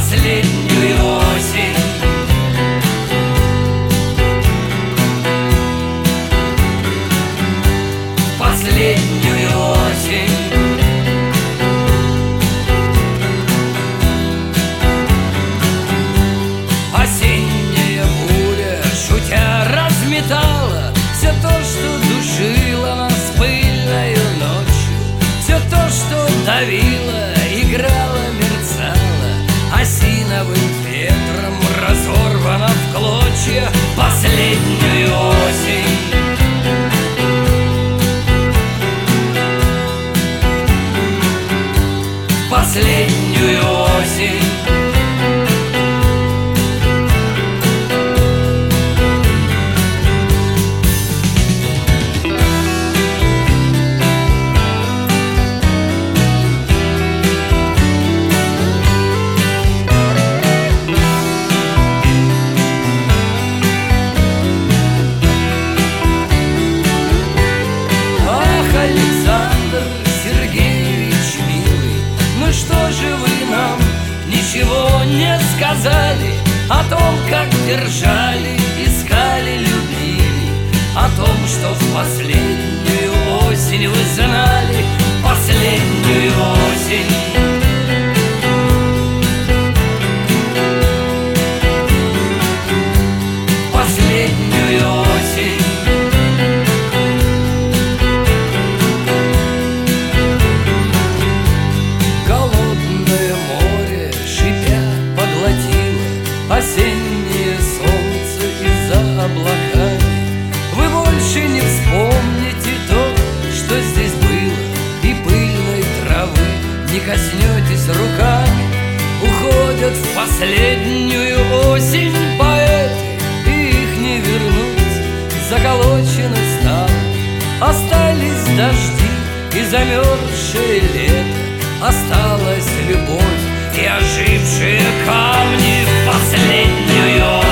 последнюю осень. Последнюю осень. Осенняя буря, шутя, разметала все то, что душило нас пыльною ночью, все то, что давило, играло, мерцало, осиновым ветром разорвано в клочья. Последнюю осень. Последнюю осень. Ничего не сказали о том, как держали, искали, любили, о том, что в последнюю осень вы знали. Последнюю осень. Последнюю осень. Осеннее солнце из-за облаками. Вы больше не вспомните то, что здесь было, и пыльной травы не коснетесь руками. Уходят в последнюю осень поэты, и их не вернуть. Заколочено стало, остались дожди и замерзшее лето. Осталась любовь и ожившие камни. Последнюю